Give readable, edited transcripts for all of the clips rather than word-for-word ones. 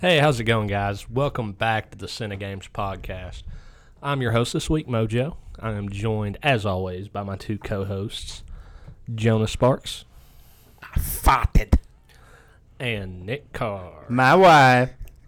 Hey, how's it going, guys? Welcome back to the Cine Games podcast. I'm your host this week, Mojo. I am joined, as always, by my two co-hosts, Jonah Sparks. I farted. And Nick Carr. My wife.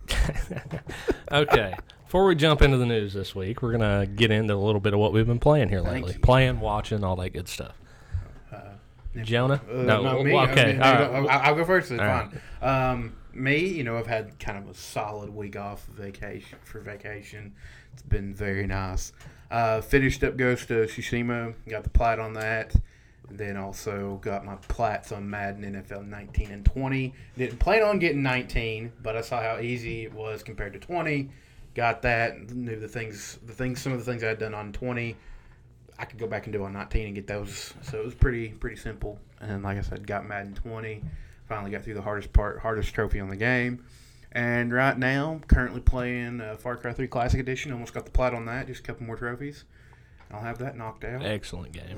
Okay, before we jump into the news this week, we're going to get into a little bit of what we've been playing here lately. Playing, watching, all that good stuff. Jonah? No, me. Okay, all right. I'll go first. It's All fine. Me, I've had kind of a solid week off for vacation. It's been very nice. Finished up Ghost of Tsushima. Got the plat on that. And then also got my plats on Madden NFL 19 and 20. Didn't plan on getting 19, but I saw how easy it was compared to 20. Got that. Knew some of the things I had done on 20. I could go back and do on 19 and get those. So it was pretty simple. And like I said, got Madden 20. Finally got through the hardest trophy on the game. And right now, currently playing Far Cry 3 Classic Edition. Almost got the plat on that. Just a couple more trophies. I'll have that knocked out. Excellent game.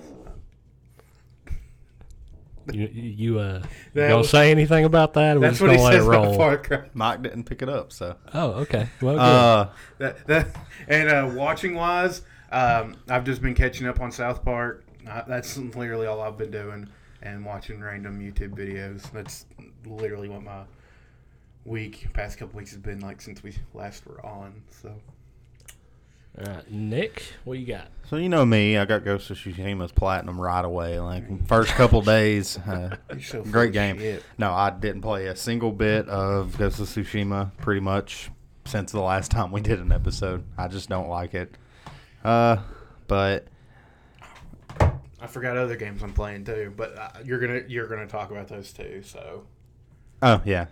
You gonna say anything about that? Or That's we what just he gonna let says it roll? about Far Cry. Mike didn't pick it up, so. Oh, okay. Well, good. And watching wise, I've just been catching up on South Park. That's literally all I've been doing, and watching random YouTube videos. That's literally what my past couple weeks has been like since we last were on. So. All right, Nick, what you got? So you know me, I got Ghost of Tsushima's platinum right away. Like first couple days, So great game. shit. No, I didn't play a single bit of Ghost of Tsushima pretty much since the last time we did an episode. I just don't like it. But I forgot other games I'm playing too, but you're gonna talk about those too. So. oh yeah.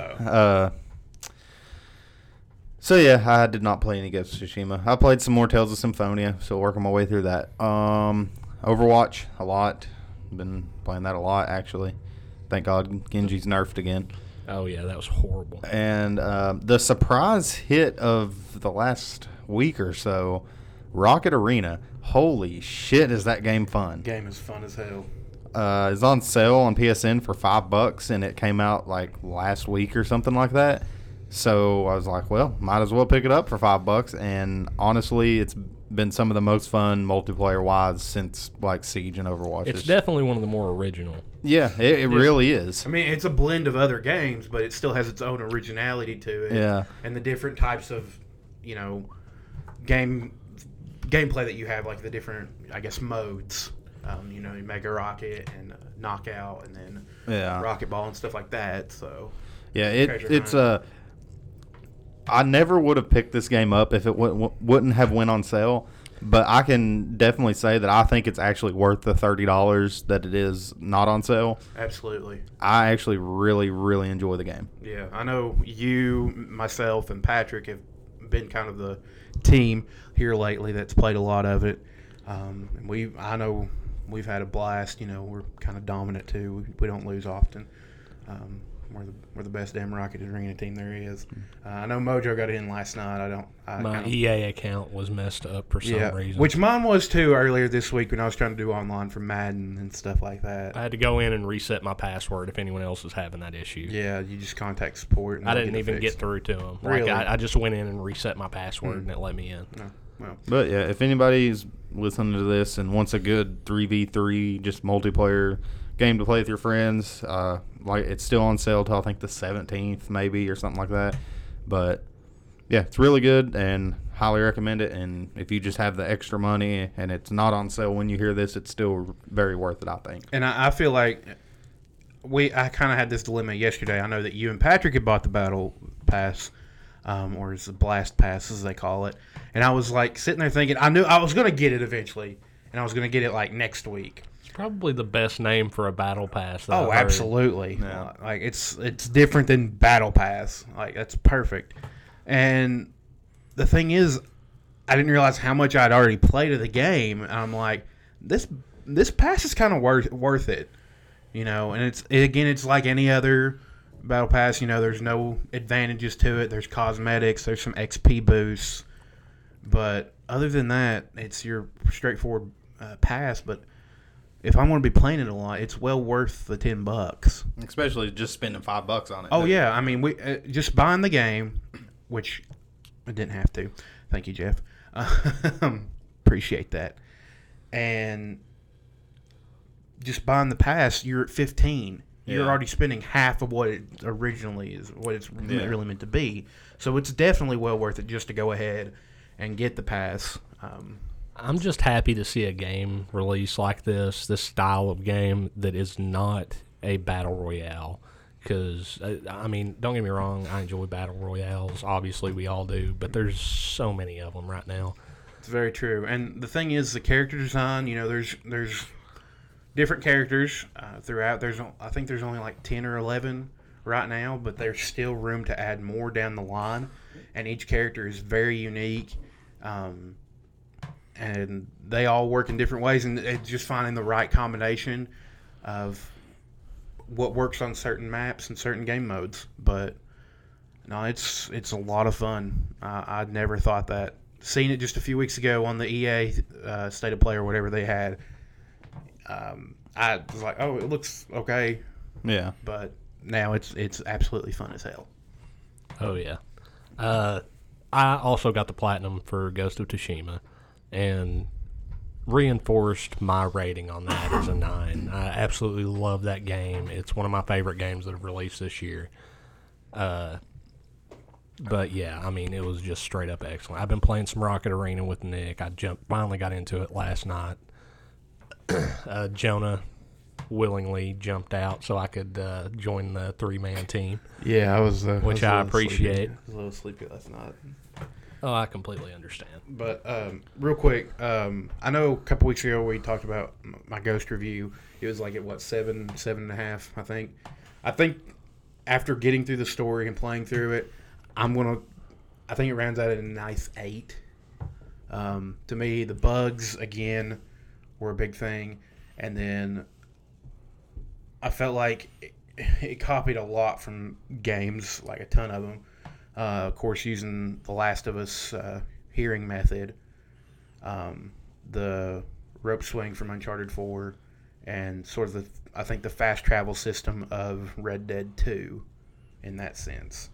So yeah, I did not play any Ghost of Tsushima. I played some more Tales of Symphonia, so working my way through that. Overwatch a lot. Been playing that a lot actually. Thank God Genji's nerfed again. Oh yeah, that was horrible. And the surprise hit of the last week or so, Rocket Arena. Holy shit, is that game fun? Game is fun as hell. It's on sale on PSN for $5, and it came out like last week or something like that. So I was like, well, might as well pick it up for $5. And honestly, it's been some of the most fun multiplayer-wise since like Siege and Overwatch. It's definitely one of the more original. Yeah, it really is. I mean, it's a blend of other games, but it still has its own originality to it. Yeah. And the different types of, gameplay that you have, like the different, I guess, modes. Mega Rocket and Knockout, and then Rocket Ball and stuff like that. So yeah, it's I never would have picked this game up if it wouldn't have went on sale. But I can definitely say that I think it's actually worth the $30 that it is not on sale. Absolutely. I actually really, really enjoy the game. Yeah, I know you, myself, and Patrick have been kind of the team here lately that's played a lot of it. I know we've had a blast. We're kind of dominant too. We don't lose often. We're the best damn Rocket Arena team there is. I know Mojo got in last night. My EA account was messed up for some reason. Which mine was too earlier this week when I was trying to do online for Madden and stuff like that. I had to go in and reset my password if anyone else was having that issue. Yeah, you just contact support. And I didn't even get through to them. Really? I just went in and reset my password and it let me in. No. Well. But yeah, if anybody's listening to this and wants a good 3v3 just multiplayer game to play with your friends, it's still on sale till I think the 17th maybe or something like that. But yeah, it's really good and highly recommend it. And if you just have the extra money and it's not on sale when you hear this, it's still very worth it, I think. And I feel like I kind of had this dilemma yesterday. I know that you and Patrick had bought the Battle Pass, or it's the Blast Pass as they call it. And I was like sitting there thinking, I knew I was going to get it eventually, and I was going to get it like next week. It's probably the best name for a Battle Pass. Oh, absolutely! Yeah. Like it's different than Battle Pass. Like that's perfect. And the thing is, I didn't realize how much I'd already played of the game. And I'm like, this pass is kind of worth it, And it's like any other Battle Pass. There's no advantages to it. There's cosmetics. There's some XP boosts. But other than that, it's your straightforward pass. But if I'm going to be playing it a lot, it's well worth the $10. Especially just spending $5 on it. Oh yeah, I mean, we just buying the game, which I didn't have to. Thank you, Jeff. Appreciate that. And just buying the pass, you're at 15. You're already spending half of what it originally is, what it's really meant to be. So it's definitely well worth it just to go ahead and get the pass. I'm just happy to see a game release like this style of game that is not a battle royale. Because, I mean, don't get me wrong, I enjoy battle royales. Obviously, we all do. But there's so many of them right now. It's very true. And the thing is, the character design, there's different characters throughout. I think there's only like 10 or 11 right now, but there's still room to add more down the line. And each character is very unique. And they all work in different ways, and it's just finding the right combination of what works on certain maps and certain game modes. But no, it's a lot of fun. I'd never thought that. Seeing it just a few weeks ago on the EA State of Play or whatever they had, I was like, oh, it looks okay. Yeah. But now it's absolutely fun as hell. Oh, yeah. I also got the platinum for Ghost of Tsushima and reinforced my rating on that as a 9. I absolutely love that game. It's one of my favorite games that have released this year. But yeah, I mean, it was just straight up excellent. I've been playing some Rocket Arena with Nick. I finally got into it last night. Jonah willingly jumped out so I could join the 3-man team. Yeah, I was which I appreciate. I was a little sleepy last night. Oh, I completely understand. But real quick, I know a couple weeks ago we talked about my Ghost review. It was like at what, 7.5, I think. I think after getting through the story and playing through it, I think it rounds out at a nice 8. To me, the bugs again were a big thing, and then I felt like it copied a lot from games, like a ton of them. Of course, using The Last of Us hearing method, the rope swing from Uncharted 4, and sort of I think the fast travel system of Red Dead 2 in that sense.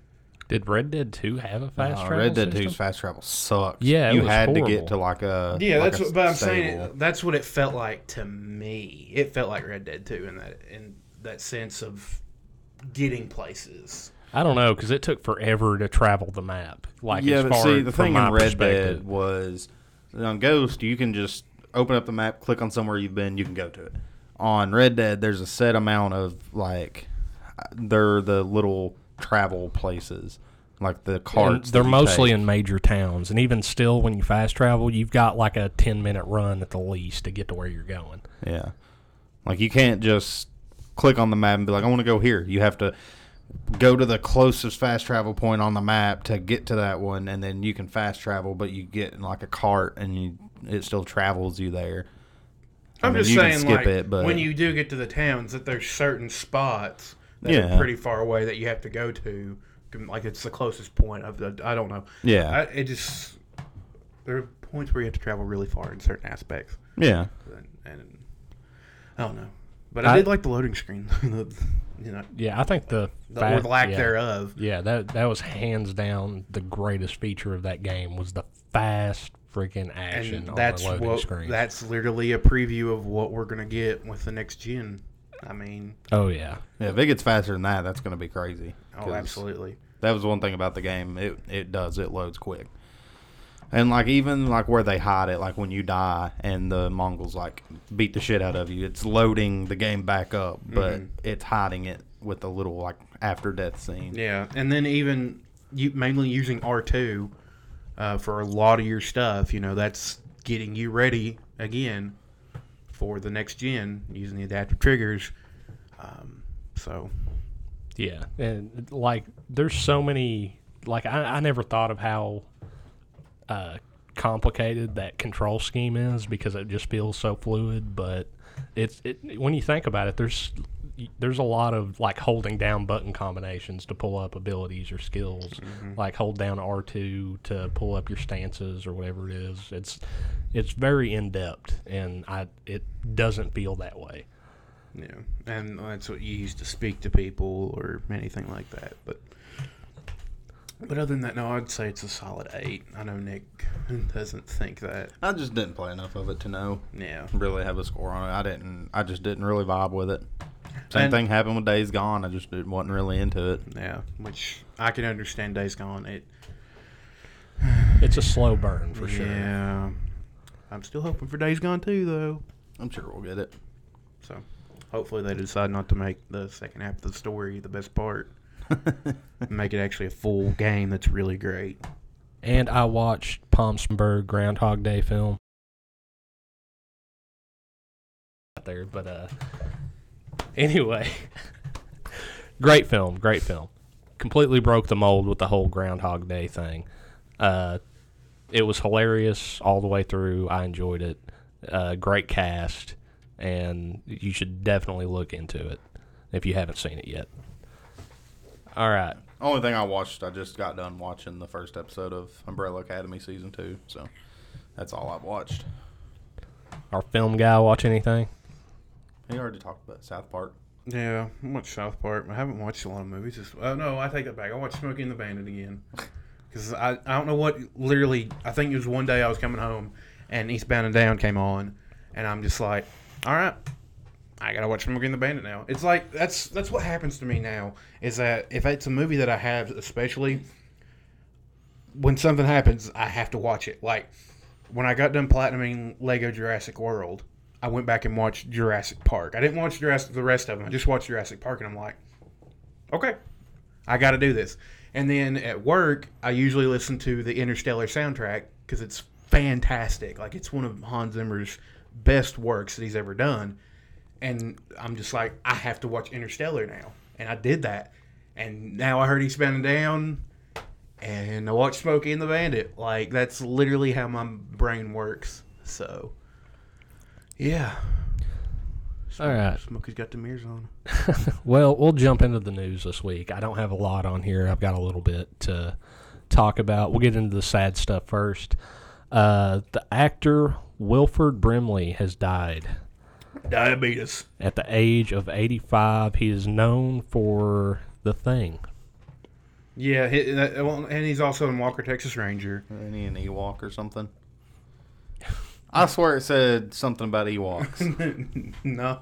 Did Red Dead 2 have a fast travel Red Dead system? 2's fast travel sucks. Yeah, you was had horrible. to get to like a But I'm stable. saying that's what it felt like to me. It felt like Red Dead 2 in that sense of getting places. I don't know, because it took forever to travel the map. Like, Yeah, as but far see, the from thing my in Red perspective. Dead was on Ghost, you can just open up the map, click on somewhere you've been, you can go to it. On Red Dead, there's a set amount of like they're the little travel places, like the carts. They're mostly in major towns, and even still, when you fast travel, you've got like a 10-minute run at the least to get to where you're going. Yeah, like you can't just click on the map and be like, I want to go here. You have to go to the closest fast travel point on the map to get to that one, and then you can fast travel, but you get in like a cart and it still travels you there. I'm just you can saying, skip like, it, but when you do get to the towns, that there's certain spots that are pretty far away that you have to go to. Like, it's the closest point of the. I don't know. Yeah. There are points where you have to travel really far in certain aspects. Yeah. And I don't know. But I did like the loading screen. Yeah, I think or the lack thereof. Yeah, that was hands down the greatest feature of that game was the fast freaking action And on that's the loading what. screen. That's literally a preview of what we're gonna get with the next gen. I mean, oh yeah, Yeah, if it gets faster than that, that's going to be crazy. oh, 'Cause absolutely. That was one thing about the game. It loads quick. And like even like where they hide it, like when you die and the Mongols like beat the shit out of you, it's loading the game back up, but it's hiding it with a little like after death scene. Yeah, and then even you mainly using R2 for a lot of your stuff. That's getting you ready again for the next gen using the adaptive triggers. So yeah, and like there's so many. Like I never thought of how complicated that control scheme is because it just feels so fluid. But it when you think about it, there's there's a lot of like holding down button combinations to pull up abilities or skills, like hold down R2 to pull up your stances or whatever it is. It's very in depth, and it doesn't feel that way. Yeah, and that's what you use to speak to people or anything like that. But other than that, no, I'd say it's a solid 8. I know Nick doesn't think that. I just didn't play enough of it to know. Yeah, Really have a score on it. I just didn't really vibe with it. Same thing happened with Days Gone. I just wasn't really into it. yeah, which I can understand. Days Gone. It's a slow burn for sure. Yeah, I'm still hoping for Days Gone 2, though. I'm sure we'll get it. So hopefully they decide not to make the second half of the story the best part. Make it actually a full game that's really great. And I watched Palm Springs Groundhog Day film. There, but anyway, great film. Completely broke the mold with the whole Groundhog Day thing. It was hilarious all the way through. I enjoyed it. Great cast, and you should definitely look into it if you haven't seen it yet. All right. Only thing I watched, I just got done watching the first episode of Umbrella Academy Season 2, so that's all I've watched. Our film guy watch anything? He already talked about South Park. Yeah, I watched South Park. I haven't watched a lot of movies. No, I take that back. I watched Smokey and the Bandit again. Because I don't know what, literally, I think it was one day I was coming home and Eastbound and Down came on, and I'm just like, all right, I gotta watch Smokey and the Bandit now. It's like, that's what happens to me now, is that if it's a movie that I have, especially, when something happens, I have to watch it. Like, when I got done platinuming Lego Jurassic World, I went back and watched Jurassic Park. I didn't watch the rest of them. I just watched Jurassic Park, and I'm like, okay, I got to do this. And then at work, I usually listen to the Interstellar soundtrack because it's fantastic. Like, it's one of Hans Zimmer's best works that he's ever done. And I'm just like, I have to watch Interstellar now. And I did that. And now I heard Eastbound and Down, and I watched Smokey and the Bandit. Like, that's literally how my brain works. So, yeah. All right. Smokey's got the mirrors on. Well, we'll jump into the news this week. I don't have a lot on here. I've got a little bit to talk about. We'll get into the sad stuff first. The actor Wilford Brimley has died. Diabetes. At the age of 85. He is known for The Thing. Yeah, and he's also in Walker, Texas Ranger. Isn't he an Ewok or something? I swear it said something about Ewoks. No.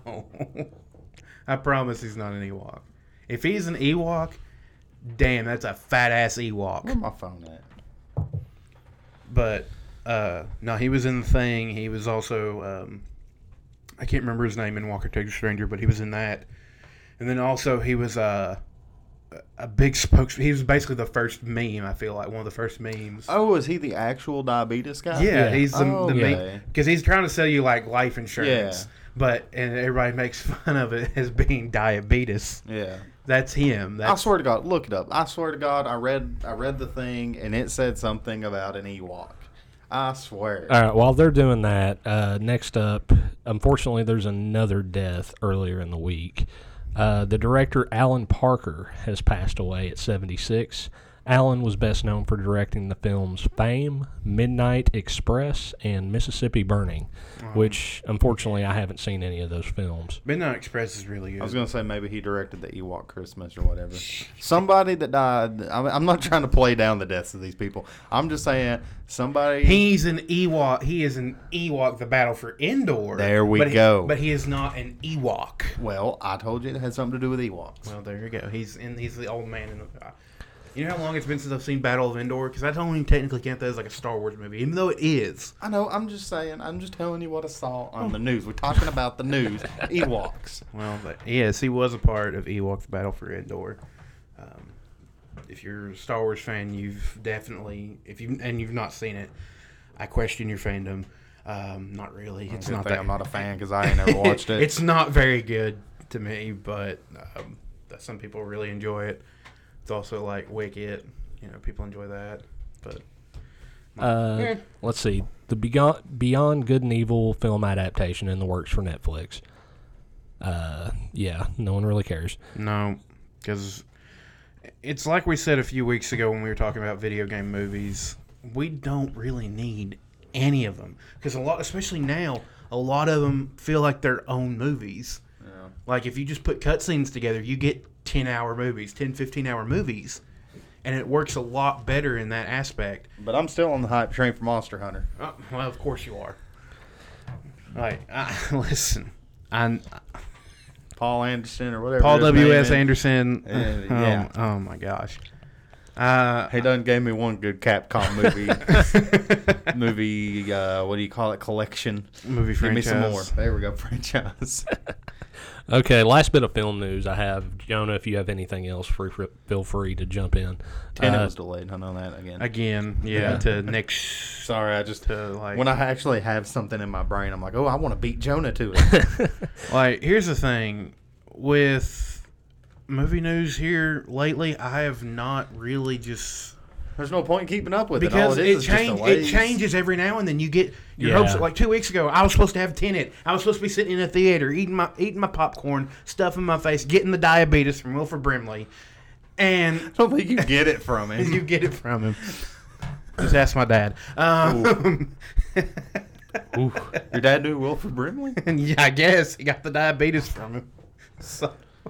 I promise he's not an Ewok. If he's an Ewok, damn, that's a fat-ass Ewok. Where's my phone at? But, no, he was in The Thing. He was also, I can't remember his name in Walker, Texas Ranger, but he was in that. And then also he was a big spokesman. He was basically the first meme, I feel like, one of the first memes. Oh, is he the actual diabetes guy? Yeah, he's the yeah. meme. Because he's trying to sell you, like, life insurance. Yeah. And everybody makes fun of it as being diabetes. Yeah. That's him. I swear to God, look it up. I swear to God, I read The Thing, and it said something about an Ewok. I swear. All right, while they're doing that, next up, unfortunately, there's another death earlier in the week. The director Alan Parker has passed away at 76. Alan was best known for directing the films Fame, Midnight Express, and Mississippi Burning, which, unfortunately, I haven't seen any of those films. Midnight Express is really good. I was going to say maybe he directed the Ewok Christmas or whatever. Somebody that died. I'm not trying to play down the deaths of these people. I'm just saying somebody. He's an Ewok. He is an Ewok, the Battle for Endor. There we go. But he is not an Ewok. Well, I told you it had something to do with Ewoks. Well, there you go. He's the old man in the. You know how long it's been since I've seen Battle of Endor? Because I don't even technically count that as like a Star Wars movie, even though it is. I know. I'm just saying. I'm just telling you what I saw on the news. We're talking about the news. Ewoks. Well, but yes, he was a part of Ewok: The Battle for Endor. If you're a Star Wars fan, you've definitely, you've not seen it, I question your fandom. Not really. It's not that. I'm not a fan because I ain't never watched it. It's not very good to me, but some people really enjoy it. It's also like Wicked, people enjoy that. But let's see, the Beyond Good and Evil film adaptation in the works for Netflix. yeah, no one really cares. No, because it's like we said a few weeks ago when we were talking about video game movies. We don't really need any of them because especially now, a lot of them feel like their own movies. Yeah. Like if you just put cutscenes together, you get 10-hour movies, 15-hour movies, and it works a lot better in that aspect. But I'm still on the hype train for Monster Hunter. Well, of course you are. Like, listen, Paul Anderson or whatever. Paul his name W.S. is. Anderson. Yeah. Oh my gosh. He done gave me one good Capcom movie. What do you call it? Collection. Movie Give me franchise. some more. There we go. Franchise. Okay, last bit of film news I have. Jonah, if you have anything else, feel free to jump in. Tenet was delayed. I know that again. Again, yeah, to next. Sorry, I just To like, when I actually have something in my brain, I'm like, oh, I want to beat Jonah to it. like, here's the thing with movie news here lately. I have not really just There's no point in keeping up with because it. All is just it delays. changes every now and then. You get your Yeah. hopes. Like 2 weeks ago, I was supposed to have Tenet. I was supposed to be sitting in a theater eating my popcorn, stuffing my face, getting the diabetes from Wilford Brimley, and I don't think you get it from him. you get it from him. Just ask my dad. Ooh. Your dad knew Wilford Brimley? Yeah, I guess he got the diabetes from him. So,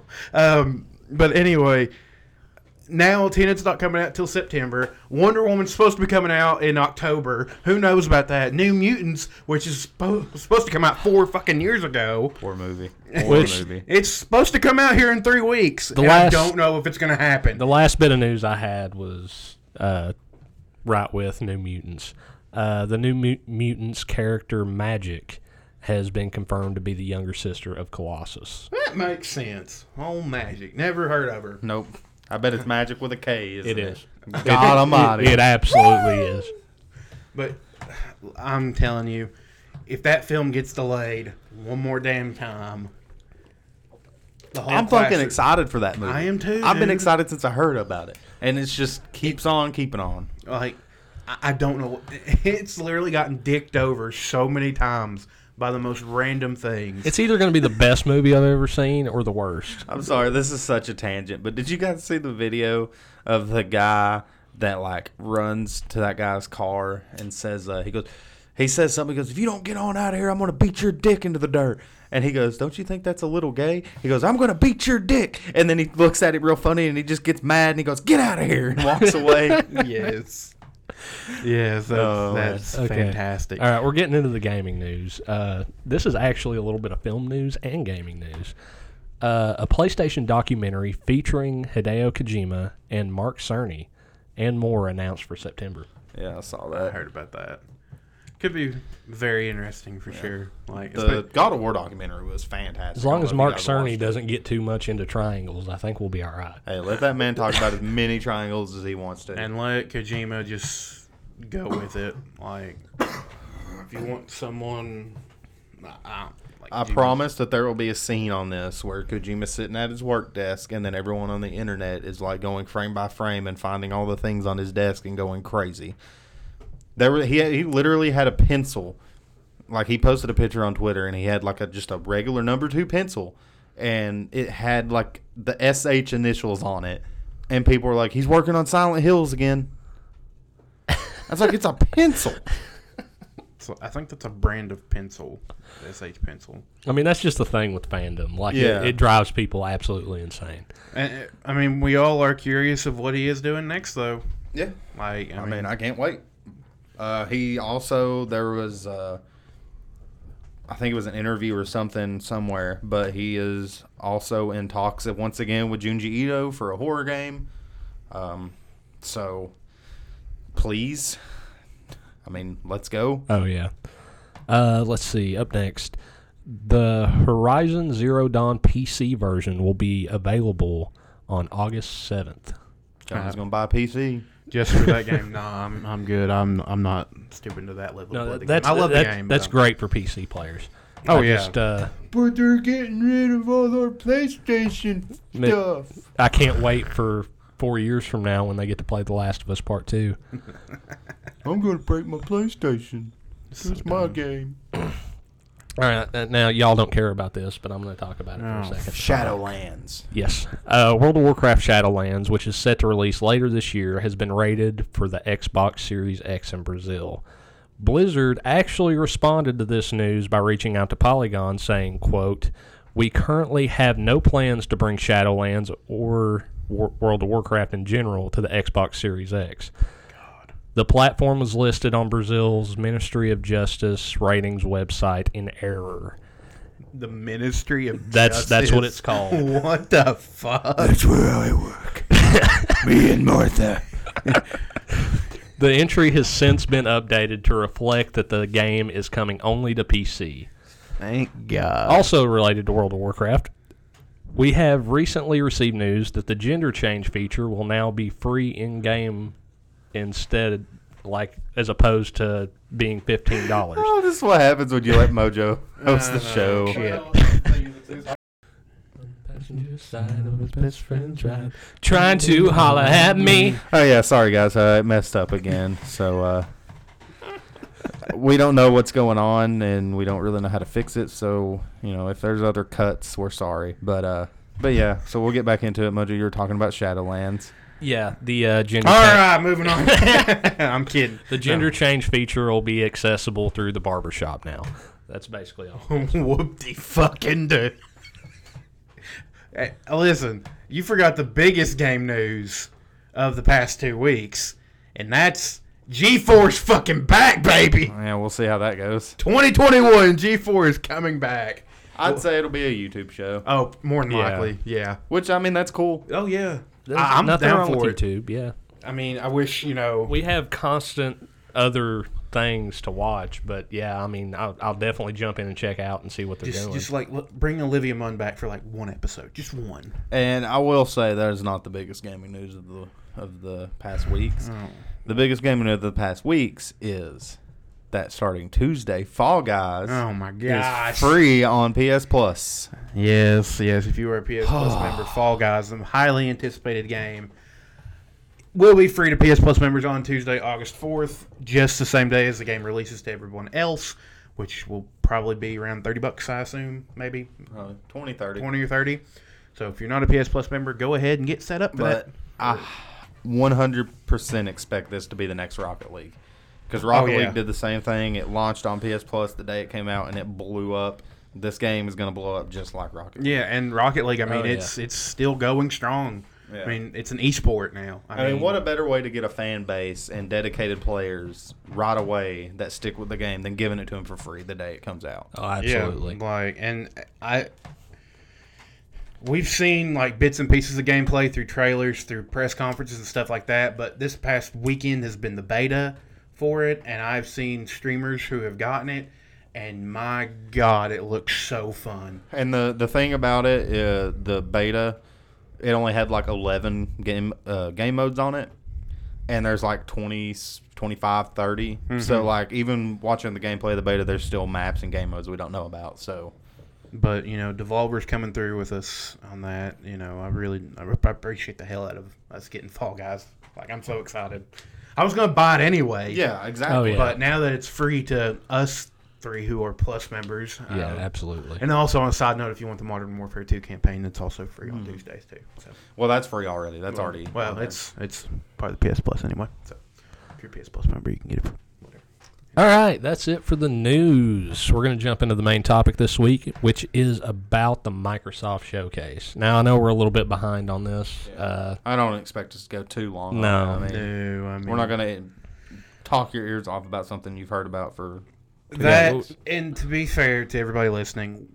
but anyway, now Tenet's not coming out till September. Wonder Woman's supposed to be coming out in October. Who knows about that? New Mutants, which is supposed to come out 4 fucking years ago. Poor movie. Which- It's supposed to come out here in 3 weeks. The and last- I don't know if it's going to happen. The last bit of news I had was right with New Mutants. The New Mutants character Magic has been confirmed to be the younger sister of Colossus. That makes sense. Oh, Magic. Never heard of her. Nope. I bet it's magic with a K, isn't It it? is. God almighty. It absolutely is. But I'm telling you, if that film gets delayed one more damn time, the whole I'm class fucking is- excited for that movie. I am too, I've been dude. excited since I heard about it. And it's just keeps on keeping on. Like, I don't know. It's literally gotten dicked over so many times by the most random things. It's either going to be the best movie I've ever seen or the worst. I'm sorry, this is such a tangent, but did you guys see the video of the guy that like runs to that guy's car and says he says something, he goes, if you don't get on out of here, I'm going to beat your dick into the dirt. And he goes, don't you think that's a little gay? He goes, I'm going to beat your dick. And then he looks at it real funny and he just gets mad and he goes, get out of here, and walks away. Yes. Yes, that's Okay. fantastic. All right, we're getting into the gaming news. This is actually a little bit of film news and gaming news. A PlayStation documentary featuring Hideo Kojima and Mark Cerny and more announced for September. Yeah, I saw I that. heard about that. Could be very interesting for sure. Like, The God of War documentary was fantastic. As long I don't as know Mark if you guys watched Cerny it. doesn't get too much into triangles, I think we'll be all right. Hey, let that man talk about as many triangles as he wants to. and let Kojima just go with it. Like, if you want someone, I promise that there will be a scene on this where Kojima's sitting at his work desk and then everyone on the internet is like going frame by frame and finding all the things on his desk and going crazy. He literally had a pencil. Like, he posted a picture on Twitter and he had like just a regular number 2 pencil and it had like the SH initials on it, and people were like, he's working on Silent Hills again. I was like, it's a pencil. So I think that's a brand of pencil, the SH pencil. I mean, that's just the thing with fandom. Like, Yeah. it drives people absolutely insane. And, I mean, we all are curious of what he is doing next, though. Yeah. Like, I mean, I can't wait. He also, there was, I think it was an interview or something somewhere, but he is also in talks once again with Junji Ito for a horror game. So, please, I mean, let's go. Oh, yeah. Let's see. Up next, the Horizon Zero Dawn PC version will be available on August 7th. John's going to buy a PC. just for that game, nah, I'm good. I'm not stupid to that level. No, of the that's game. I love the that's, game. That's but great for PC players. Oh, I yeah. Just, But they're getting rid of all our PlayStation stuff. I can't wait for 4 years from now when they get to play The Last of Us Part 2. I'm going to break my PlayStation. So It's my dumb. game. All right, now y'all don't care about this, but I'm going to talk about it for a second. Shadowlands. Yes. World of Warcraft Shadowlands, which is set to release later this year, has been rated for the Xbox Series X in Brazil. Blizzard actually responded to this news by reaching out to Polygon saying, quote, "We currently have no plans to bring Shadowlands or World of Warcraft in general to the Xbox Series X." The platform was listed on Brazil's Ministry of Justice ratings website in error. The Ministry of That's Justice. what it's called. What the fuck? That's where I work. Me and Martha. The entry has since been updated to reflect that the game is coming only to PC. Thank God. Also related to World of Warcraft, we have recently received news that the gender change feature will now be free in-game instead, as opposed to being $15. Oh, this is what happens when you let Mojo host the show. Passenger side of his best friend drive, trying to holler at me. Oh yeah, sorry guys, I messed up again. So we don't know what's going on, and we don't really know how to fix it. So if there's other cuts, we're sorry. But yeah, so we'll get back into it. Mojo, you were talking about Shadowlands. Yeah, the gender. All right, moving on. I'm kidding. The gender change feature will be accessible through the barbershop now. That's basically all. Whoop-de-fucking-do. Hey, listen, you forgot the biggest game news of the past 2 weeks, and that's G4's fucking back, baby. Yeah, we'll see how that goes. 2021, G4 is coming back. I'd say it'll be a YouTube show. Oh, more than Yeah. likely, yeah. Which, I mean, that's cool. Oh, yeah. There's I'm nothing down wrong for with it. YouTube. Yeah, I mean, I wish, we have constant other things to watch, but yeah, I mean, I'll definitely jump in and check out and see what they're doing. just like bring Olivia Munn back for like one episode, just one. And I will say that is not the biggest gaming news of the past weeks. Oh. The biggest gaming news of the past weeks is that starting Tuesday, Fall Guys Oh my is gosh! free on PS Plus. Yes. If you were a PS Plus member, Fall Guys, the highly anticipated game, will be free to PS Plus members on Tuesday, August 4th, just the same day as the game releases to everyone else, which will probably be around $30, I assume, maybe 20, 30. 20 or 30. So if you're not a PS Plus member, go ahead and get set up for But that. I 100% expect this to be the next Rocket League. Because Rocket yeah. League did the same thing. It launched on PS Plus the day it came out, and it blew up. This game is going to blow up just like Rocket League. Yeah, and Rocket League, I mean, Oh, yeah. it's still going strong. Yeah. I mean, it's an esport now. I mean, what a better way to get a fan base and dedicated players right away that stick with the game than giving it to them for free the day it comes out. Oh, absolutely. Yeah, we've seen like bits and pieces of gameplay through trailers, through press conferences and stuff like that, but this past weekend has been the beta for it, and I've seen streamers who have gotten it, and my God, it looks so fun. And the thing about it, the beta, it only had like 11 game modes on it, and there's like 20, 25, 30. So like even watching the gameplay of the beta, there's still maps and game modes we don't know about. So, But Devolver's coming through with us on that. I appreciate the hell out of us getting Fall Guys. Like, I'm so excited. I was gonna buy it anyway. yeah, exactly. Oh, yeah. But now that it's free to us three who are Plus members, Yeah, absolutely. and also on a side note, if you want the Modern Warfare 2 campaign, it's also free on Tuesdays too. So, Well, that's free already. That's already. well, it's part of the PS Plus anyway. So if you're a PS Plus member, you can get it for whatever. All right, that's it for the news. We're going to jump into the main topic this week, which is about the Microsoft Showcase. Now, I know we're a little bit behind on this. I don't expect us to go too long. No. on it. I mean, No, I mean we're not going to talk your ears off about something you've heard about for. that. And to be fair to everybody listening,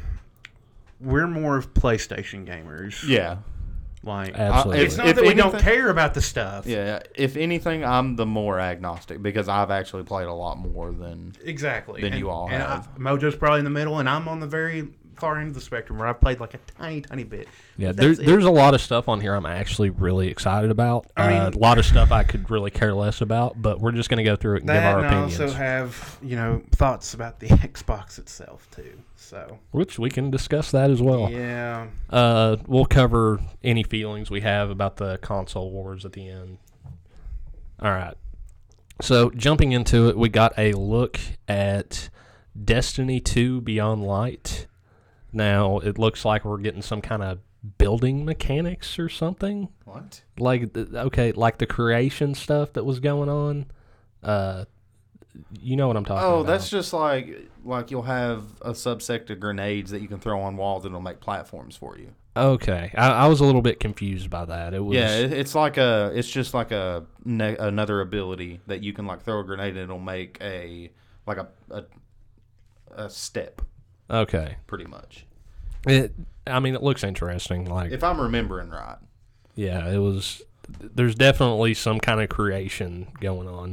we're more of PlayStation gamers. Yeah. Like, Absolutely. it's not If that we don't anything- care about the stuff. Yeah. If anything, I'm the more agnostic because I've actually played a lot more than. Exactly. Than you all have. Mojo's probably in the middle, and I'm on the very far end of the spectrum where I've played like a tiny, tiny bit. Yeah, But there's that's it. there's a lot of stuff on here I'm actually really excited about. I mean- A lot of stuff I could really care less about, but we're just going to go through it and give That, our and I opinions, also have thoughts about the Xbox itself too. So which we can discuss that as well. yeah, We'll cover any feelings we have about the console wars at the end. All right. So jumping into it, we got a look at Destiny 2 Beyond Light. Now, it looks like we're getting some kind of building mechanics or something. What? Like, like the creation stuff that was going on. You know what I'm talking about. Oh, that's just like you'll have a subset of grenades that you can throw on walls and it'll make platforms for you. Okay. I was a little bit confused by that. It was it's just like another ability that you can like throw a grenade and it'll make a step. Okay. Pretty much. It looks interesting. Like, if I'm remembering right. Yeah, it was. There's definitely some kind of creation going on.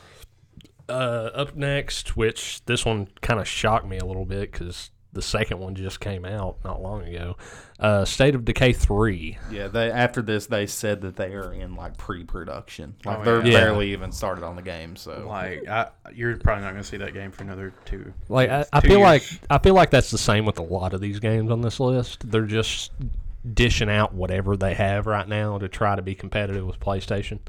Up next, which this one kind of shocked me a little bit because the second one just came out not long ago. State of Decay 3. Yeah, after this they said that they are in like pre-production. Like Oh, they're yeah. barely even started on the game. So Like, you're probably not going to see that game for another 2. Like I 2 feel years. like that's the same with a lot of these games on this list. They're just dishing out whatever they have right now to try to be competitive with PlayStation.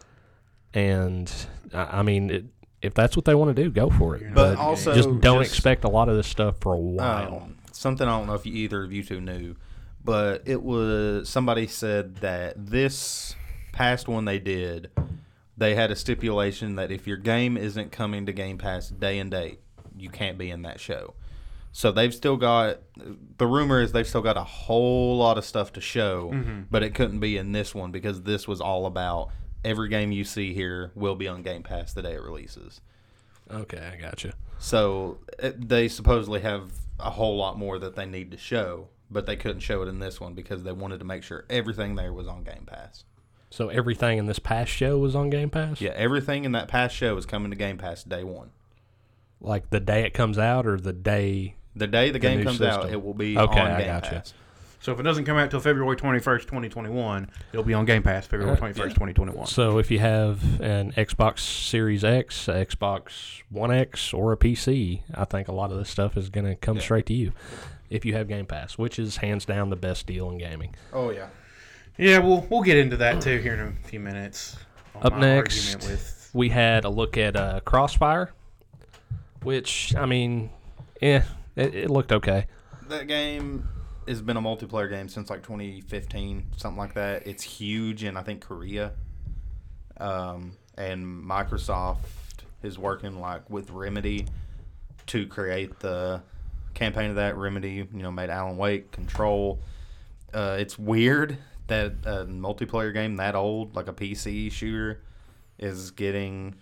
And I mean, if that's what they want to do, go for it. But also just don't expect a lot of this stuff for a while. Something I don't know if either of you two knew, but it was somebody said that this past one they did, they had a stipulation that if your game isn't coming to Game Pass day and date, you can't be in that show. So they've still got, the rumor is they've still got a whole lot of stuff to show, but it couldn't be in this one because this was all about every game you see here will be on Game Pass the day it releases. Okay, I gotcha. So they supposedly have a whole lot more that they need to show, but they couldn't show it in this one because they wanted to make sure everything there was on Game Pass. So everything in this past show was on Game Pass? Yeah, everything in that past show is coming to Game Pass day one. Like the day it comes out or the day... The day the game new comes system. out, it will be Okay, on I Game gotcha. Pass. So if it doesn't come out until February 21st, 2021, it'll be on Game Pass February 21st, 2021. So if you have an Xbox Series X, a Xbox One X, or a PC, I think a lot of this stuff is going to come straight to you if you have Game Pass, which is hands down the best deal in gaming. Oh, yeah. Yeah, we'll get into that too here in a few minutes. on Up my next, argument with we had a look at Crossfire, which, I mean, it looked okay. That game has been a multiplayer game since like 2015, something like that. It's huge in, I think, Korea. And Microsoft is working like with Remedy to create the campaign of that. Remedy, made Alan Wake, Control. It's weird that a multiplayer game that old, like a PC shooter, is getting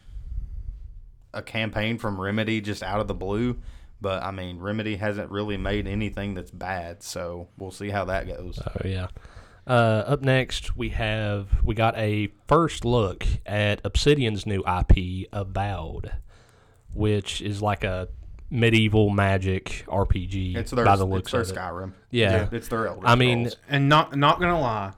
a campaign from Remedy just out of the blue. But, I mean, Remedy hasn't really made anything that's bad, so we'll see how that goes. Oh, yeah. Up next, we got a first look at Obsidian's new IP, Avowed, which is like a medieval magic RPG It's by the looks of it. Skyrim. Yeah. It's their Elder I mean, Scrolls. and not gonna lie,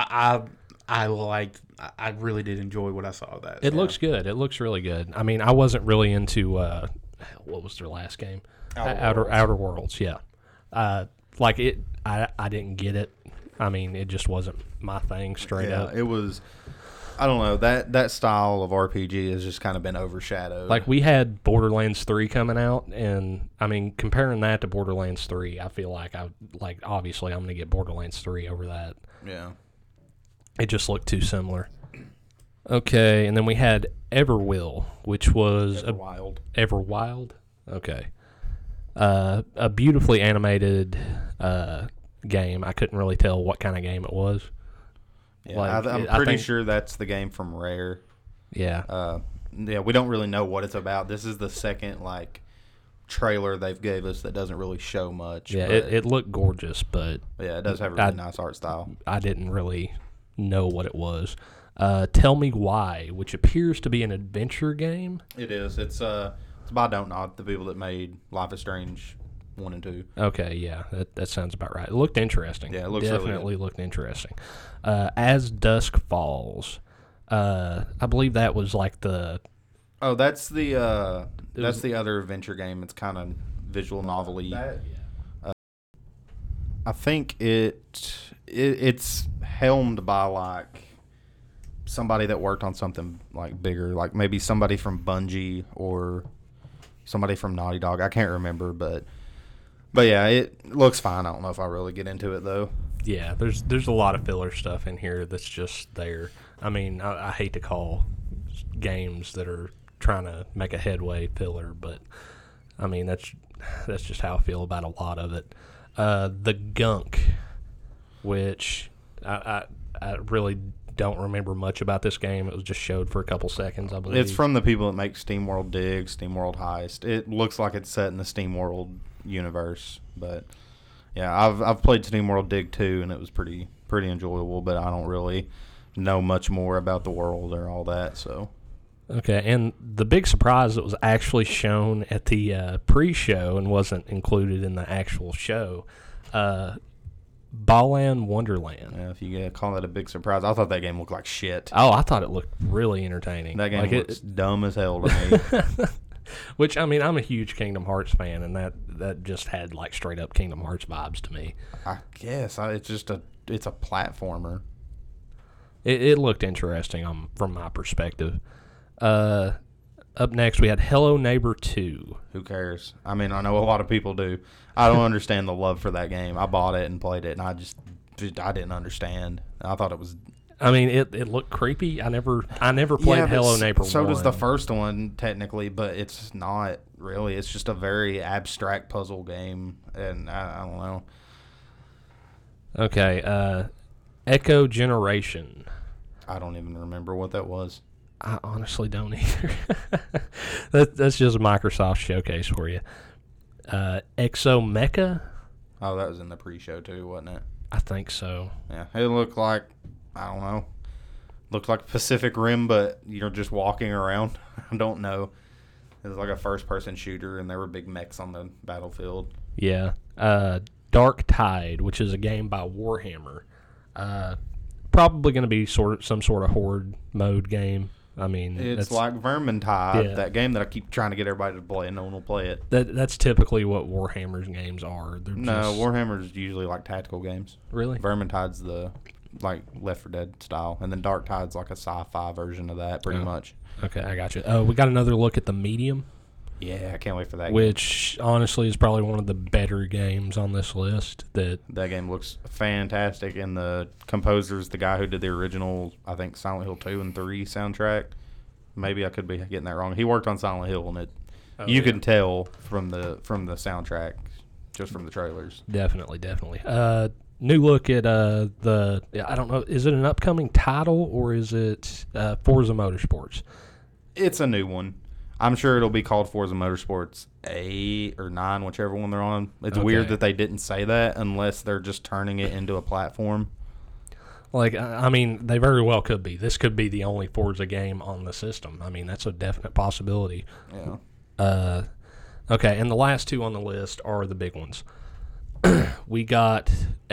I really did enjoy what I saw of that. it looks good. It looks really good. I mean, I wasn't really into what was their last game? Outer Worlds, yeah. Like it, I didn't get it. I mean, it just wasn't my thing straight up. It was. I don't know, that style of RPG has just kind of been overshadowed. Like we had Borderlands 3 coming out, and I mean, comparing that to Borderlands 3, I feel like obviously I'm going to get Borderlands 3 over that. Yeah. It just looked too similar. Okay, and then we had Everwill, which was Everwild. Okay. A beautifully animated game. I couldn't really tell what kind of game it was. Yeah, Like, I'm I pretty think- sure that's the game from Rare. Yeah. Yeah, we don't really know what it's about. This is the second trailer they've gave us that doesn't really show much. Yeah, but, it looked gorgeous, but yeah, it does have a really nice art style. I didn't really know what it was. Tell Me Why, which appears to be an adventure game. It is. It's by Don't Nod, the people that made Life is Strange 1 and 2. Okay, yeah, that sounds about right. It looked interesting. Yeah, it looks really definitely looked interesting. As Dusk Falls, I believe that was like the. Oh, that's the other adventure game. It's kind of visual novel-y. I think it's helmed by somebody that worked on something bigger, like maybe somebody from Bungie or somebody from Naughty Dog. I can't remember, but yeah, it looks fine. I don't know if I really get into it though. Yeah, there's a lot of filler stuff in here that's just there. I mean, I hate to call games that are trying to make a headway filler, but I mean that's just how I feel about a lot of it. The Gunk, which I really don't remember much about this game. It was just showed for a couple seconds, I believe. It's from the people that make SteamWorld Dig, SteamWorld Heist. It looks like it's set in the SteamWorld universe, but yeah, I've played SteamWorld Dig 2, and it was pretty enjoyable, but I don't really know much more about the world or all that, so. Okay, and the big surprise that was actually shown at the pre-show and wasn't included in the actual show, Ballan Wonderland. Yeah, if you call that a big surprise. I thought that game looked like shit. Oh, I thought it looked really entertaining. That game looks dumb as hell to me. Which, I mean, I'm a huge Kingdom Hearts fan, and that just had, like, straight-up Kingdom Hearts vibes to me. I guess. It's a platformer. It looked interesting from my perspective. Up next, we had Hello Neighbor 2. Who cares? I mean, I know a lot of people do. I don't understand the love for that game. I bought it and played it, and I didn't understand. I thought it was... I mean, it looked creepy. I never played Hello Neighbor 1. So does the first one, technically, but it's not really. It's just a very abstract puzzle game, and I don't know. Okay, Echo Generation. I don't even remember what that was. I honestly don't either. That's just a Microsoft showcase for you. Exomecha? Oh, that was in the pre-show too, wasn't it? I think so. Yeah, it looked like, I don't know, looked like Pacific Rim, but you're just walking around. I don't know. It was like a first-person shooter, and there were big mechs on the battlefield. Yeah. Dark Tide, which is a game by Warhammer. Probably going to be some sort of horde mode game. I mean, it's like Vermintide, yeah. That game that I keep trying to get everybody to play, and no one will play it. That's typically what Warhammer's games are. Warhammer's usually like tactical games. Really? Vermintide's the like Left 4 Dead style, and then Dark Tide's like a sci-fi version of that, pretty much. Okay, I got you. We got another look at The Medium. Yeah, I can't wait for that which, honestly, is probably one of the better games on this list. That game looks fantastic, and the composer's the guy who did the original, I think, Silent Hill 2 and 3 soundtrack. Maybe I could be getting that wrong. He worked on Silent Hill, and you can tell from the soundtrack, just from the trailers. Definitely. New look at I don't know, is it an upcoming title, or is it Forza Motorsports? It's a new one. I'm sure it'll be called Forza Motorsports 8 or 9, whichever one they're on. It's weird that they didn't say that unless they're just turning it into a platform. Like, I mean, they very well could be. This could be the only Forza game on the system. I mean, that's a definite possibility. Yeah. Okay, and the last two on the list are the big ones. We got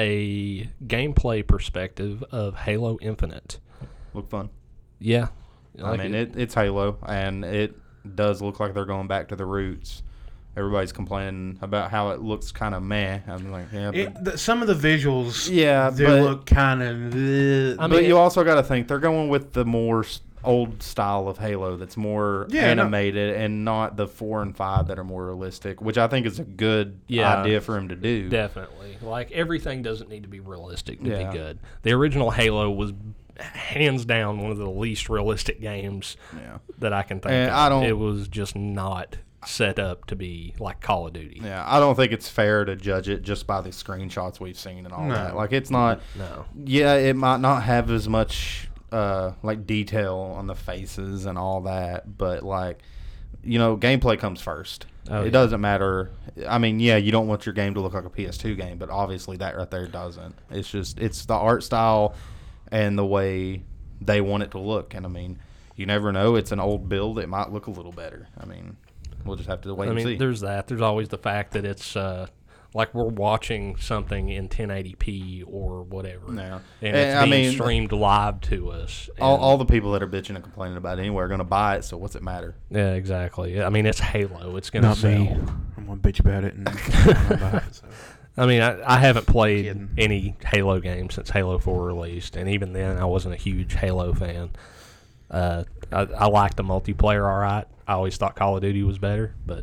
a gameplay perspective of Halo Infinite. Look fun. Yeah. I mean, it's Halo, and it does look like they're going back to the roots. Everybody's complaining about how it looks kind of meh. I'm like, yeah. Some of the visuals, they look kind of. But you also got to think they're going with the more old style of Halo that's more animated, and not the 4 and 5 that are more realistic, which I think is a good idea for him to do. Definitely. Like, everything doesn't need to be realistic to be good. The original Halo was hands down one of the least realistic games that I can think of. It was just not set up to be like Call of Duty. Yeah, I don't think it's fair to judge it just by the screenshots we've seen and all that. Like, it's not. No. Yeah, it might not have as much like detail on the faces and all that, but like, gameplay comes first. It doesn't matter. I mean, you don't want your game to look like a PS2 game, but obviously that right there doesn't. It's the art style and the way they want it to look. And I mean, you never know. It's an old build. It might look a little better. I mean, we'll just have to wait and see. There's that. There's always the fact that it's like we're watching something in 1080p or whatever. Yeah. And it's being streamed live to us. All the people that are bitching and complaining about it anyway are going to buy it, so what's it matter? Yeah, exactly. I mean, it's Halo. It's going to sell. Me. I'm going to bitch about it and I'm gonna buy it. So. I mean, I haven't played any Halo games since Halo 4 released, and even then I wasn't a huge Halo fan. I liked the multiplayer all right. I always thought Call of Duty was better, but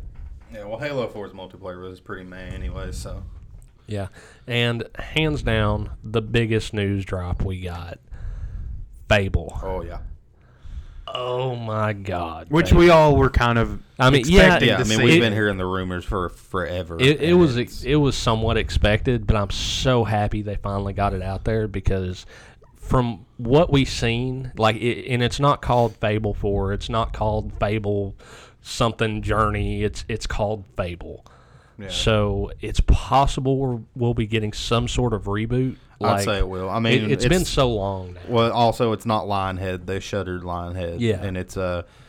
Yeah, well, Halo 4's multiplayer was pretty meh anyway, so. Yeah. And hands down, the biggest news drop we got, Fable. Oh, yeah. Oh, my God. Which Fable. we all were kind of expecting Yeah, to I mean, see. we've been hearing the rumors for forever. It was somewhat expected, but I'm so happy they finally got it out there because from what we've seen, and it's not called Fable 4, it's not called Fable something Journey, it's called Fable. Yeah. So it's possible we'll be getting some sort of reboot. I'd say it will. I mean, it's been so long now. Well, also, it's not Lionhead. They shuttered Lionhead. Yeah. And it's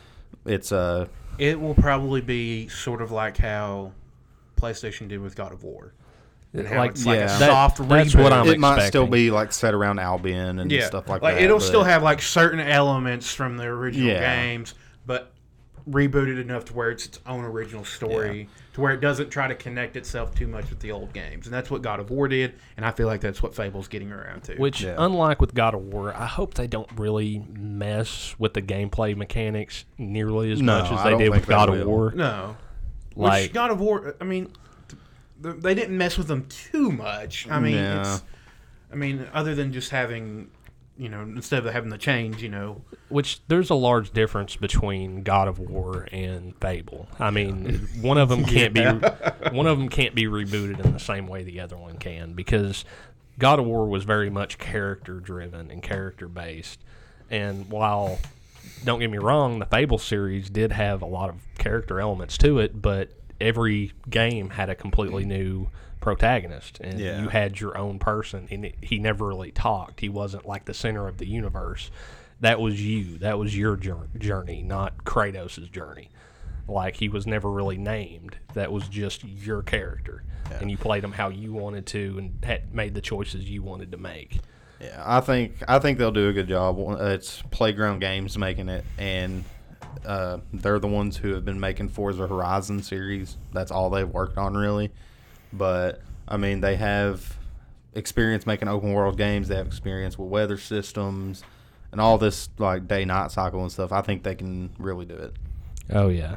It will probably be sort of like how PlayStation did with God of War. And how it's like a soft reboot. That's what I'm it might still expecting. be like set around Albion and stuff like that. It'll but- still have like certain elements from the original Yeah. games, but rebooted enough to where it's its own original story, to where it doesn't try to connect itself too much with the old games. And that's what God of War did, and I feel like that's what Fable's getting around to. Which, unlike with God of War, I hope they don't really mess with the gameplay mechanics nearly as much as I they don't did think with they God of will. War. No. Like- Which God of War, I mean, they didn't mess with them too much. I mean, Yeah. other than just having, instead of having the change, Which there's a large difference between God of War and Fable. I mean, one of them can't be rebooted in the same way the other one can, because God of War was very much character driven and character based. And while, don't get me wrong, the Fable series did have a lot of character elements to it, but every game had a completely new protagonist, and you had your own person, and he never really talked. He wasn't like the center of the universe. That was you. That was your journey, not Kratos' journey. Like, he was never really named. That was just your character, and you played him how you wanted to, and had made the choices you wanted to make. Yeah, I think they'll do a good job. It's Playground Games making it, and they're the ones who have been making Forza Horizon series. That's all they've worked on, really. But, I mean, they have experience making open world games. They have experience with weather systems and all this, like, day-night cycle and stuff. I think they can really do it. Oh yeah,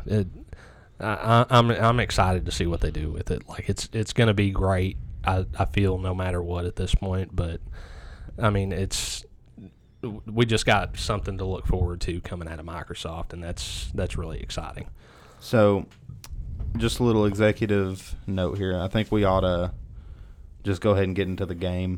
I'm excited to see what they do with it. Like, it's going to be great. I feel, no matter what at this point. But I mean, we just got something to look forward to coming out of Microsoft, and that's really exciting. So, just a little executive note here. I think we ought to just go ahead and get into the game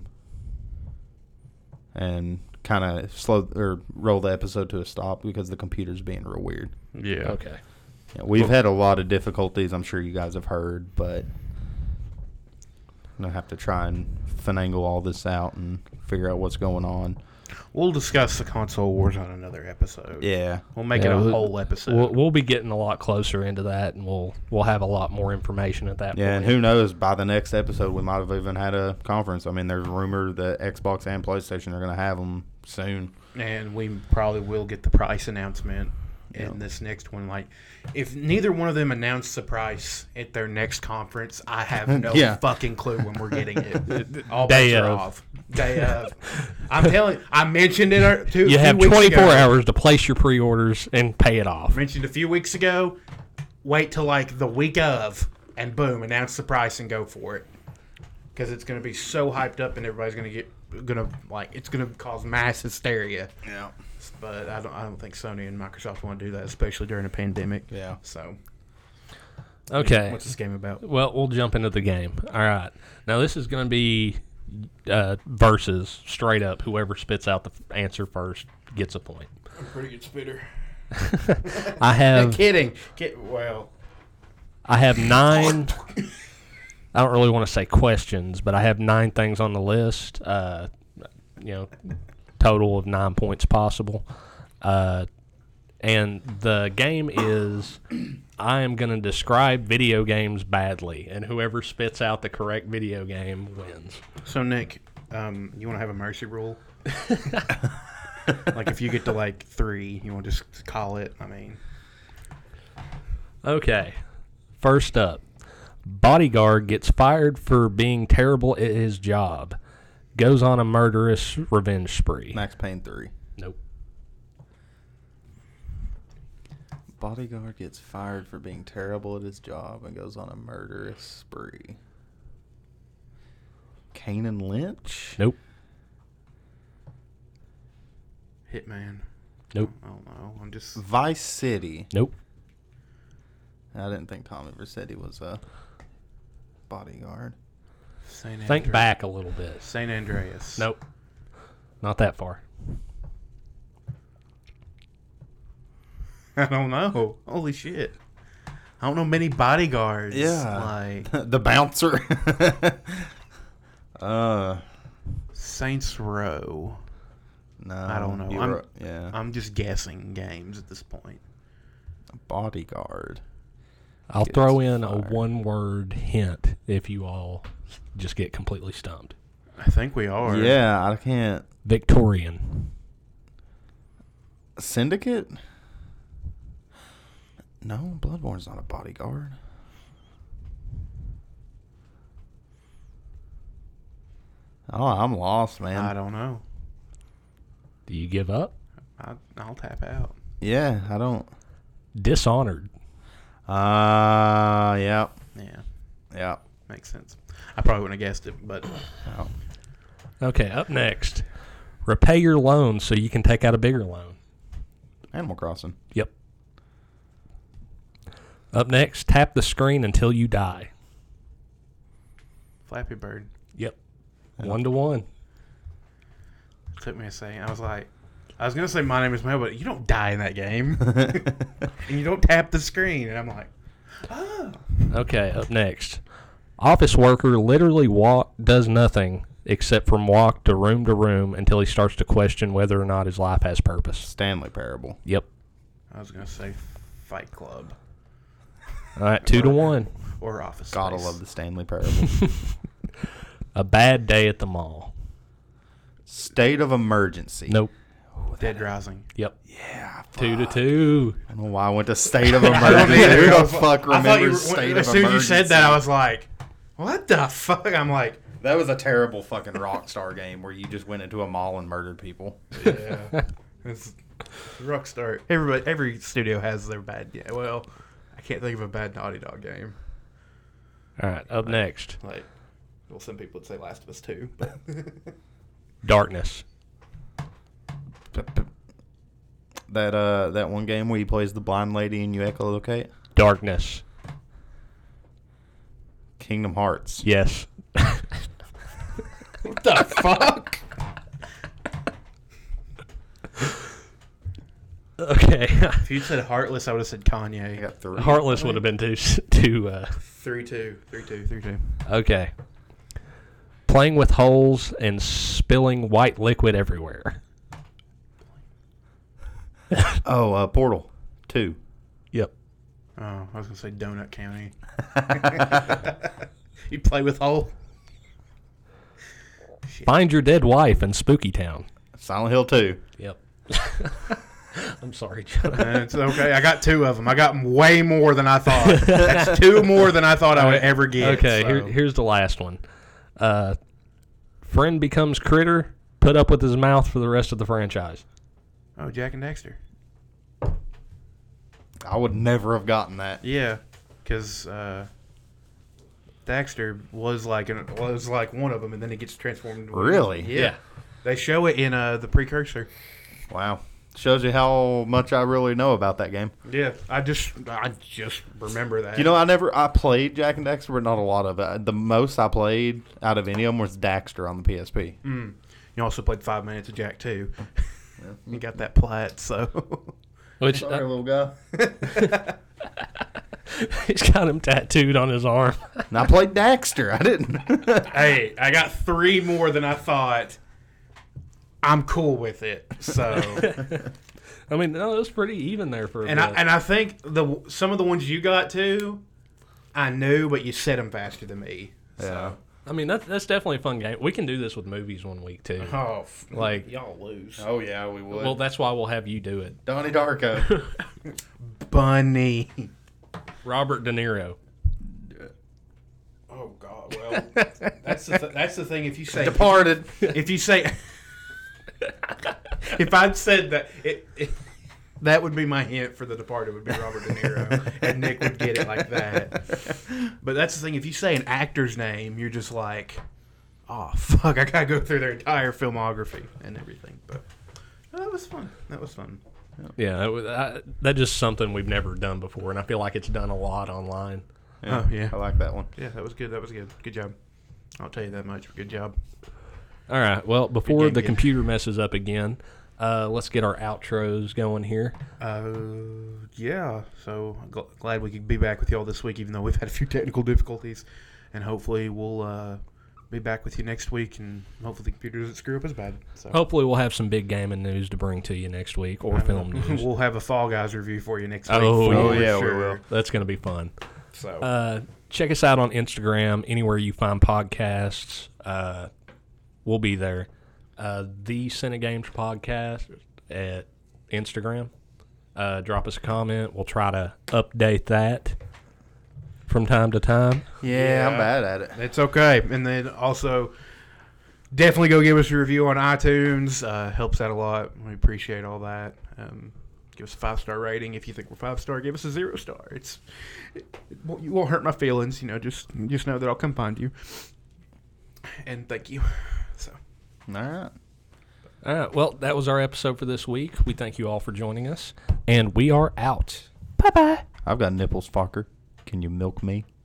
and kind of roll the episode to a stop because the computer's being real weird. Yeah. Okay. Yeah, we've had a lot of difficulties. I'm sure you guys have heard, but I'm going to have to try and finagle all this out and figure out what's going on. We'll discuss the console wars on another episode. Yeah. We'll make it a whole episode. We'll be getting a lot closer into that, and we'll have a lot more information at that point. Yeah, and who knows, by the next episode, we might have even had a conference. I mean, there's a rumor that Xbox and PlayStation are going to have them soon. And we probably will get the price announcement in this next one. Like, if neither one of them announce the price at their next conference, I have no fucking clue when we're getting it. All bets are off. Day of. I'm telling you, I mentioned it a few You have weeks 24 ago. hours to place your pre-orders and pay it off. Mentioned a few weeks ago. Wait till like the week of, and boom, announce the price and go for it. Because it's going to be so hyped up, and everybody's it's going to cause mass hysteria. Yeah. But I don't think Sony and Microsoft want to do that, especially during a pandemic. Yeah. So, Okay. what's this game about? Well, we'll jump into the game. All right. Now, this is going to be versus, straight up. Whoever spits out the answer first gets a point. I'm a pretty good spitter. I have Kidding. I have 9. I don't really want to say questions, but I have 9 things on the list. Total of 9 points possible. And the game is, I am going to describe video games badly, and whoever spits out the correct video game wins. So, Nick, you want to have a mercy rule? Like, if you get to, 3, you want to just call it? I mean. Okay. First up, bodyguard gets fired for being terrible at his job. Goes on a murderous revenge spree. Max Payne 3. Nope. Bodyguard gets fired for being terrible at his job and goes on a murderous spree. Kanan Lynch? Nope. Hitman. Nope. I don't know. I'm just Vice City. Nope. I didn't think Tommy Vercetti was a bodyguard. Saint Think Andreas. back a little bit. St. Andreas. Nope. Not that far. I don't know. Holy shit. I don't know many bodyguards. Yeah. Like The bouncer. Saints Row. No. I don't know. Yeah. I'm just guessing games at this point. Bodyguard. I'll Gets throw in a fired. one-word hint if you all just get completely stumped. I think we are. Yeah, I can't. Victorian. Syndicate? No, Bloodborne's not a bodyguard. Oh, I'm lost, man. I don't know. Do you give up? I'll tap out. Yeah, I don't. Dishonored. Yeah. Yeah, Yeah. makes sense. I probably wouldn't have guessed it, but Oh. Okay, up next. Repay your loan so you can take out a bigger loan. Animal Crossing. Yep. Up next, tap the screen until you die. Flappy Bird. Yep. 1-1. It took me a second. I was going to say My Name is Mel, but you don't die in that game. And you don't tap the screen. And I'm like, oh. Okay, up next. Office worker literally does nothing except from walk to room until he starts to question whether or not his life has purpose. Stanley Parable. Yep. I was going to say Fight Club All right, 2-1. or Office Gotta Space. love the Stanley Parable. A bad day at the mall. State of Emergency. Nope. Dead Rising. Yep. Yeah. 2-2. I don't know why I went to State of I don't Emergency. either. Who I the was- fuck I thought you remembers were- State of as Emergency? soon as you said that, I was like, what the fuck? I'm like, That was a terrible fucking Rockstar game where you just went into a mall and murdered people. yeah. It's Rockstar. Every studio has their bad game. Well, I can't think of a bad Naughty Dog game. All right, up next. Like, well, some people would say Last of Us 2. But Darkness. That one game where he plays the blind lady and you echolocate? Darkness. Kingdom Hearts. Yes. what the fuck? Okay. If you'd said Heartless, I would have said I Kanye. got 3. Heartless would have been too 3-2. Okay. Playing with holes and spilling white liquid everywhere. Oh, Portal 2. Yep. Oh, I was going to say Donut County. You play with hole? Find your dead wife in Spooky Town. Silent Hill 2. Yep. I'm sorry, John. It's okay. I got 2 of them. I got way more than I thought. That's 2 more than I thought I would ever get. Okay, so. here's the last one. Friend becomes critter, put up with his mouth for the rest of the franchise. Oh, Jack and Dexter. I would never have gotten that. Yeah, because Dexter was like one of them, and then he gets transformed. Into one. Really? Yeah. They show it in the precursor. Wow. Shows you how much I really know about that game. Yeah, I just remember that. You know, I played Jack and Dexter, but not a lot of it. The most I played out of any of them was Daxter on the PSP. You also played 5 minutes of Jack too. You got that plat, so. Which little guy. he's got him tattooed on his arm. And I played Daxter. I didn't. Hey, I got 3 more than I thought. I'm cool with it. So, I mean, no, it was pretty even there for a and bit. I think some of the ones you got too, I knew, but you said them faster than me. Yeah. I mean, that's definitely a fun game. We can do this with movies one week, too. Oh, Like- y'all lose. Oh, yeah, we would. Well, that's why we'll have you do it. Donnie Darko. Bunny. Robert De Niro. Oh God. Well, that's the thing. If you say Departed. if you say if I'd said that That would be my hint for The Departed would be Robert De Niro, and Nick would get it like that. But that's the thing. If you say an actor's name, you're just like, oh, fuck, I got to go through their entire filmography and everything. But that was fun. That was fun. Yeah, that's just something we've never done before, and I feel like it's done a lot online. Yeah, Oh, yeah. I like that one. Yeah, that was good. That was good. Good job. I'll tell you that much. Good job. All right, well, before game, the good. computer messes up again, let's get our outros going here. Yeah. So glad we could be back with y'all this week, even though we've had a few technical difficulties, and hopefully we'll be back with you next week, and hopefully the computer doesn't screw up as bad. So Hopefully we'll have some big gaming news to bring to you next week, or film news. We'll have a Fall Guys review for you next week. Oh, for yeah, we sure. will. That's going to be fun. So Check us out on Instagram, anywhere you find podcasts. We'll be there. The Senate Games Podcast at Instagram. Drop us a comment. We'll try to update that from time to time. Yeah, I'm bad at it. it's okay. And then also, definitely go give us a review on iTunes. Helps out a lot. We appreciate all that. Give us a 5-star rating. If you think we're 5-star, give us a 0-star. You won't hurt my feelings. Just know that I'll come find you. And thank you. So. All right. All right, well, that was our episode for this week. We thank you all for joining us, and we are out. Bye-bye. I've got nipples, fucker. Can you milk me?